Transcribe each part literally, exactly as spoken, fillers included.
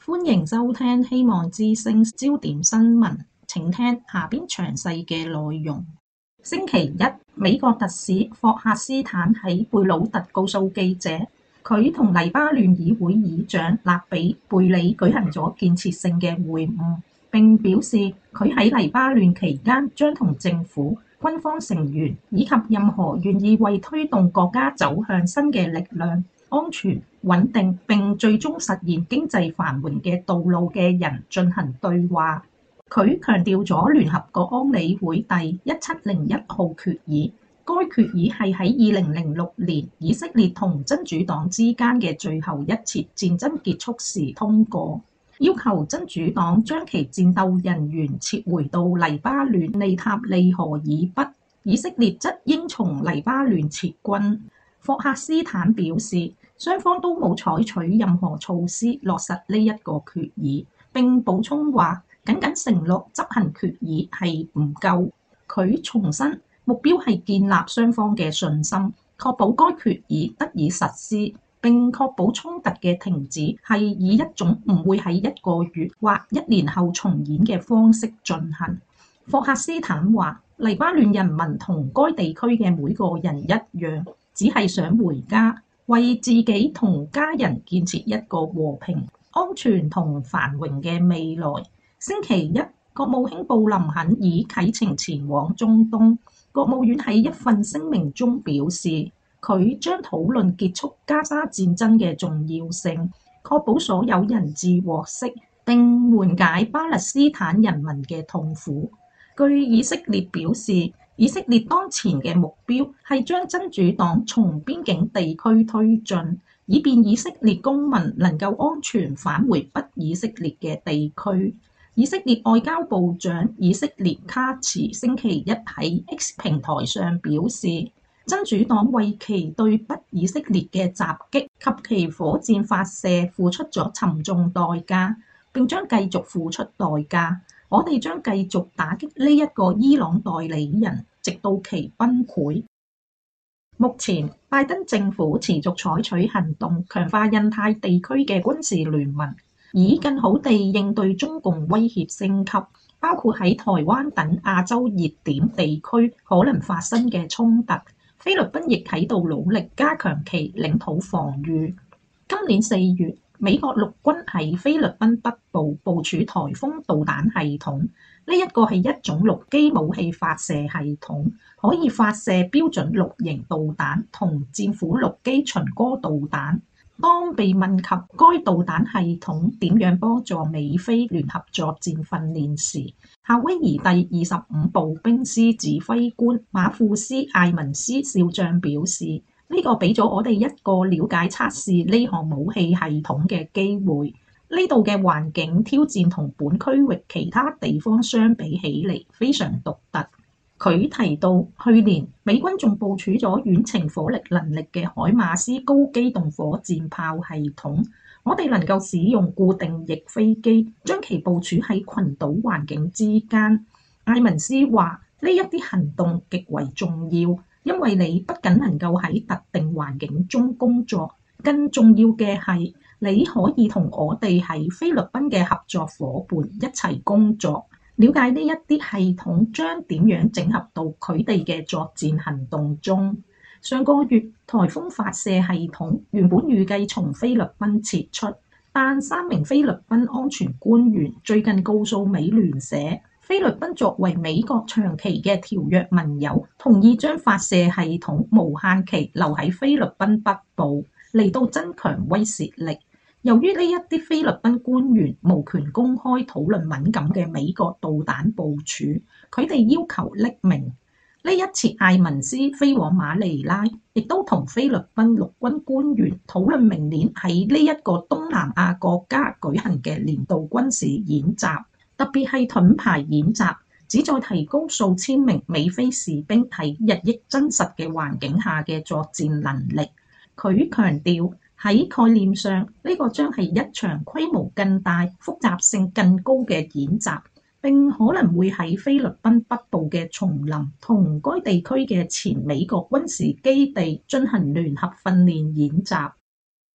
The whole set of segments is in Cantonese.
歡迎收聽希望之聲焦點新聞，請聽下邊詳細嘅內容。星期一，美國特使霍克斯坦喺貝魯特告訴記者，佢同黎巴嫩議會議長納比貝里舉行咗建設性嘅會晤，並表示佢喺黎巴嫩期間將同政府、軍方成員以及任何願意為推動國家走向新嘅力量、安全、穩定並最終實現經濟繁榮嘅道路嘅人進行對話。佢強調咗聯合國安理會第一七零一號決議，該決議係喺二零零六年以色列同真主黨之間嘅最後一次戰爭結束時通過，要求真主黨將其戰鬥人員撤回到黎巴嫩尼塔利河以北，以色列則應從黎巴嫩撤軍。霍克斯坦表示，雙方都冇採取任何措施落實呢一個決議，並補充話，僅僅承諾執行決議係唔夠。佢重申目標係建立雙方嘅信心，確保該決議得以實施，並確保衝突嘅停止係以一種唔會喺一個月或一年後重演嘅方式進行。霍克斯坦話，黎巴嫩人民同該地區嘅每個人一樣，只係想回家，為自己同家人建設一個和平、安全同繁榮嘅未來。星期一，國務卿布林肯已啟程前往中東。國務院喺一份聲明中表示，佢將討論結束加沙戰爭嘅重要性，確保所有人質獲釋，並緩解巴勒斯坦人民嘅痛苦。據以色列表示，以色列當前嘅目標係將真主黨從邊境地區推進，以便以色列公民能夠安全返回不以色列嘅地區。以色列外交部長以色列卡茨星期一喺 X 平台上表示，真主黨為其對不以色列嘅襲擊及其火箭發射付出咗沉重代價，並將繼續付出代價。我哋將繼續打擊呢一個伊朗代理人，直到其崩潰。目前，拜登政府持續採取行動，強化印太地區嘅軍事聯盟，以更好地應對中共威脅升級，包括喺台灣等亞洲熱點地區可能發生嘅衝突。菲律賓亦喺度努力加強其領土防禦。今年四月，美國陸軍喺菲律賓北部部署颱風導彈系統，呢一個係一種陸基武器發射系統，可以發射標準陸型導彈同戰斧陸基巡歌導彈。當被問及該導彈系統點樣幫助美菲聯合作戰訓練時，夏威夷第二十五步兵師指揮官馬庫斯艾文斯少將表示，呢個俾咗我哋一個了解測試呢項武器系統嘅機會。呢度嘅環境挑戰同本區域其他地方相比起嚟非常獨特。佢提到，去年美軍仲部署咗遠程火力能力嘅海馬斯高機動火箭炮系統，我哋能夠使用固定翼飛機將其部署喺群島環境之間。艾文斯話，呢一啲行動極為重要，因為你不僅能夠喺特定環境中工作，更重要嘅係你可以同我哋喺菲律賓嘅合作夥伴一齊工作。了解呢一啲系統將點樣整合到佢哋嘅作戰行動中。上個月，颱風發射系統原本預計從菲律賓撤出，但三名菲律賓安全官員最近告訴美聯社，菲律賓作為美國長期嘅條約盟友，同意將發射系統無限期留喺菲律賓北部，嚟到增強威懾力。由於呢一啲菲律賓官員無權公開討論敏感嘅美國導彈部署，佢哋要求匿名。呢一次艾文斯飛往馬尼拉，亦都同菲律賓陸軍官員討論明年喺呢一個東南亞國家舉行嘅年度軍事演習，特別係盾牌演習，旨在提高數千名美菲士兵喺日益真實嘅環境下嘅作戰能力。佢強調，喺概念上，呢個將係一場規模更大、複雜性更高嘅演習，並可能會喺菲律賓北部嘅叢林同該地區嘅前美國軍事基地進行聯合訓練演習。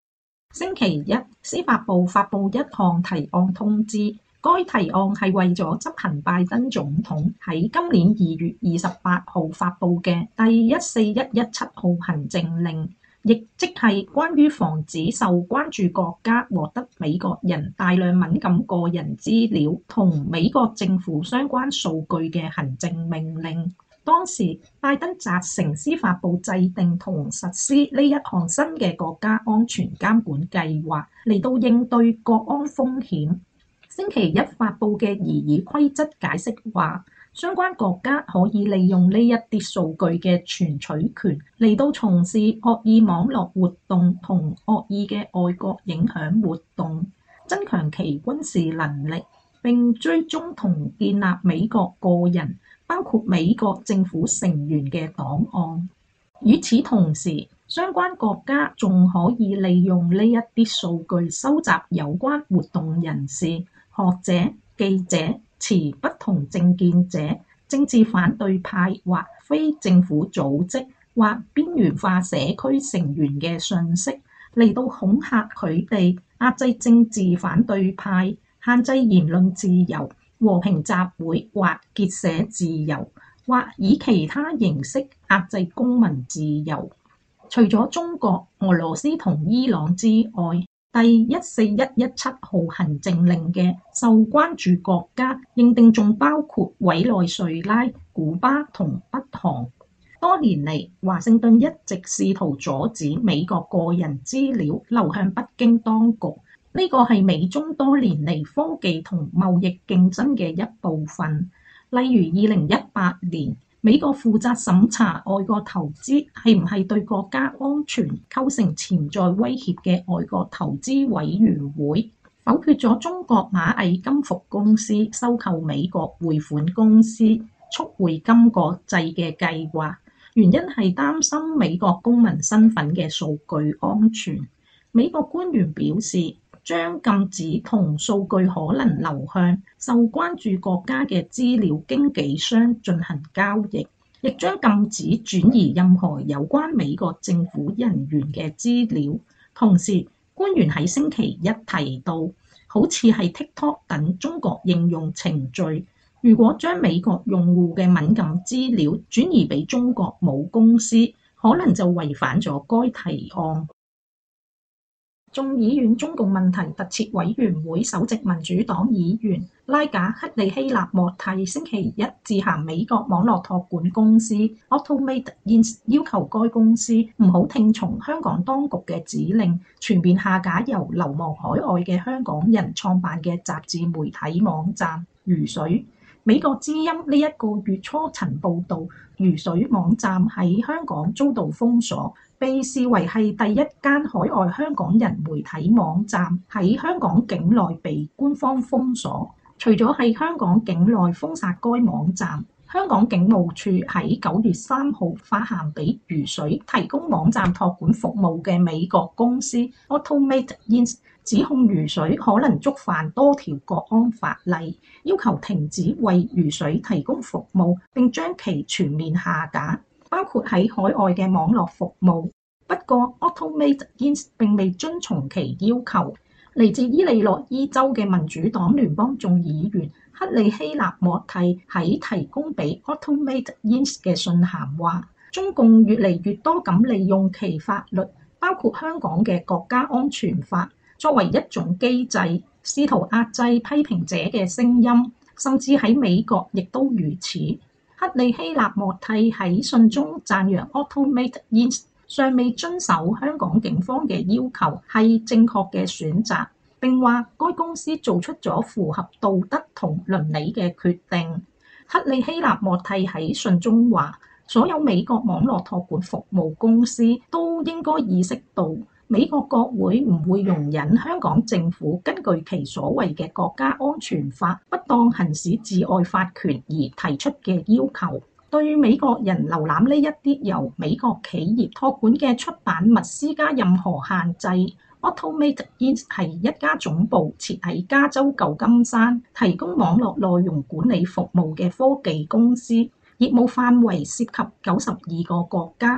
星期一，司法部發布一項提案通知，該提案係為咗執行拜登總統喺今年二月二十八號發布嘅第一四一一七號行政令，亦即係關於防止受關注國家獲得美國人大量敏感個人資料同美國政府相關數據嘅行政命令。當時拜登責成司法部制定同實施呢一項新嘅國家安全監管計劃，嚟到應對國安風險。星期一發布嘅擬議規則解釋話，相關國家可以利用呢一啲數據嘅存取權嚟到從事惡意網絡活動同惡意嘅外國影響活動，增強其軍事能力，並追蹤同建立美國個人，包括美國政府成員嘅檔案。與此同時，相關國家仲可以利用呢一啲數據收集有關活動人士、學者、記者、持不同政見者、政治反對派或非政府組織或邊緣化社區成員嘅訊息，嚟到恐嚇佢哋，壓制政治反對派，限制言論自由、和平集會或結社自由，或以其他形式壓制公民自由。除咗中國、俄羅斯同伊朗之外，第一四一一七號行政令嘅受關注國家認定仲包括委內瑞拉、古巴同北韓。多年嚟，華盛頓一直試圖阻止美國個人資料流向北京當局。呢個係美中多年嚟科技同貿易競爭嘅一部分。例如二零一八年，美國負責審查外國投資係唔係對國家安全構成潛在威脅嘅外國投資委員會，否決咗中國螞蟻金服公司收購美國匯款公司速匯金國際嘅計劃，原因係擔心美國公民身份嘅數據安全。美國官員表示，將禁止同數據可能流向受關注國家嘅資料經紀商進行交易，亦將禁止轉移任何有關美國政府人員嘅資料。同時，官員喺星期一提到，好似係 TikTok 等中國應用程序，如果將美國用戶嘅敏感資料轉移俾中國母公司，可能就違反咗該提案。眾議院中共問題特設委員會首席民主黨議員拉賈克利希納莫蒂星期一致函美國網絡託管公司 Automate Inc， 要求該公司唔好聽從香港當局嘅指令，全面下架由流亡海外嘅香港人創辦嘅雜誌媒體網站魚水。美國之音呢一個月初曾報導，魚水網站喺香港遭到封鎖，被視為係第一間海外香港人媒體網站喺香港境內被官方封鎖。除咗喺香港境內封殺該網站，香港警務處喺九月三號發函俾魚水提供網站託管服務嘅美國公司 Automate Inc，指控魚水可能觸犯多條國安法例，要求停止為魚水提供服務，並將其全面下架，包括喺海外嘅網絡服務。不過 Automate Inc 並未遵從其要求。嚟自伊利諾伊州嘅民主黨聯邦眾議員克里希納莫蒂喺提供俾 Automate Inc 嘅信函話，中共越嚟越多咁利用其法律，包括香港嘅國家安全法，作為一種機制，試圖壓制批評者嘅聲音，甚至喺美國亦都如此。克里希納莫蒂喺信中讚揚 Automate Inc尚未遵守香港警方嘅要求係正確嘅選擇，並話該公司做出咗符合道德同倫理嘅決定。克里希納莫蒂喺信中話，所有美國網絡託管服務公司都應該意識到，美國國會唔會容忍香港政府根據其所謂嘅國家安全法不當行使治外法權而提出嘅要求。對美國人瀏覽呢一啲由美國企業託管嘅出版物施加任何限制。Automate Inc 係一家總部設喺加州舊金山，提供網絡內容管理服務嘅科技公司，業務範圍涉及九十二個國家，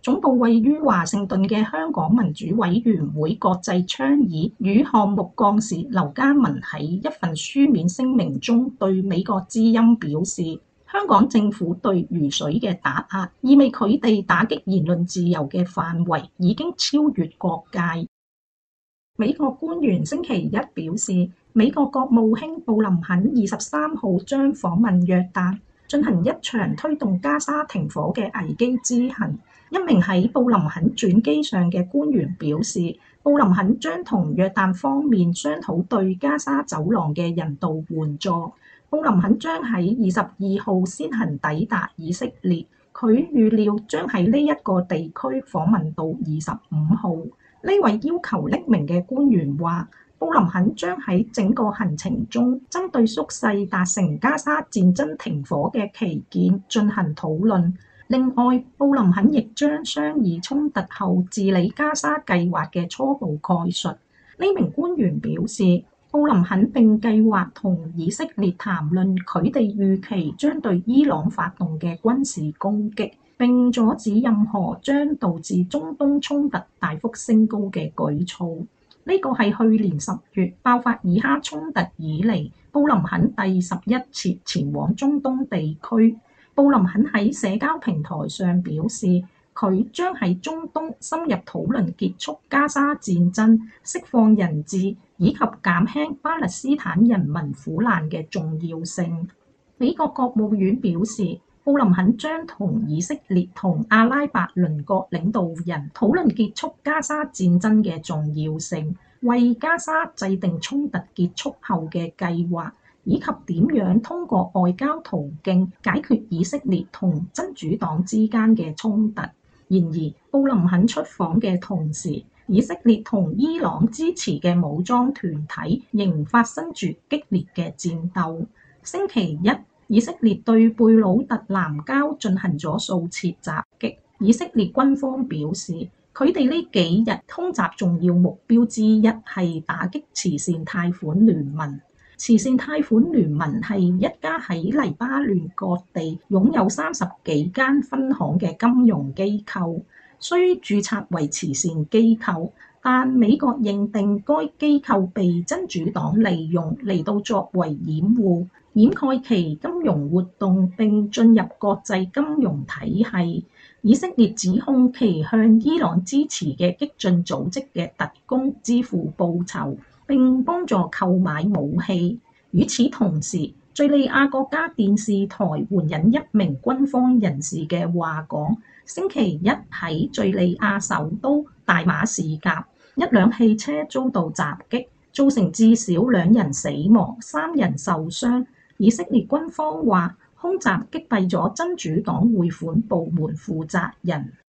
總部位於華盛頓嘅香港民主委員會國際倡議與項目幹事劉家文喺一份書面聲明中對美國之音表示，香港政府對魚水嘅打壓，意味佢哋打擊言論自由嘅範圍已經超越國界。美國官員星期一表示，美國國務卿布林肯二十三號將訪問約旦，進行一場推動加沙停火嘅危機之行。一名喺布林肯轉機上嘅官員表示，布林肯將同約旦方面商討對加沙走廊嘅人道援助。布林肯將喺二十二號先行抵達以色列，佢預料將喺呢一個地區訪問到二十五號。呢位要求匿名嘅官員話，布林肯將喺整個行程中針對縮細達成加沙戰爭停火嘅期限進行討論。另外，布林肯亦將商議衝突後治理加沙計劃嘅初步概述。呢名官員表示，布林肯並計劃同以色列談論佢哋預期將對伊朗發動嘅軍事攻擊，並阻止任何將導致中東衝突大幅升高嘅舉措。呢個係去年十月爆發以哈衝突以嚟，布林肯第十一次前往中東地區。布林肯喺社交平台上表示，佢將喺中東深入討論結束加沙戰爭、釋放人質以及減輕巴勒斯坦人民苦難嘅重要性。美國國務院表示，布林肯將同以色列同阿拉伯鄰國領導人討論結束加沙戰爭嘅重要性，為加沙制定衝突結束後嘅計劃，以及點樣通過外交途徑解決以色列同真主黨之間嘅衝突。然而，布林肯出訪嘅同時，以色列同伊朗支持嘅武裝團體仍發生住激烈嘅戰鬥。星期一，以色列對貝魯特南郊進行咗數次襲擊。以色列軍方表示，佢哋呢幾日空襲重要目標之一係打擊慈善貸款聯盟。慈善貸款聯盟係一家喺黎巴嫩各地擁有三十幾間分行嘅金融機構，雖註冊為慈善機構，但美國認定該機構被真主黨利用嚟到作為掩護，掩蓋其金融活動並進入國際金融體系。以色列指控其向伊朗支持嘅激進組織嘅特工支付報酬，並幫助購買武器。與此同時，敘利亞國家電視台援引一名軍方人士嘅話講，星期一喺敘利亞首都大馬士革，一輛汽車遭到襲擊，造成至少兩人死亡、三人受傷。以色列軍方話，空襲擊斃咗真主黨匯款部門負責人。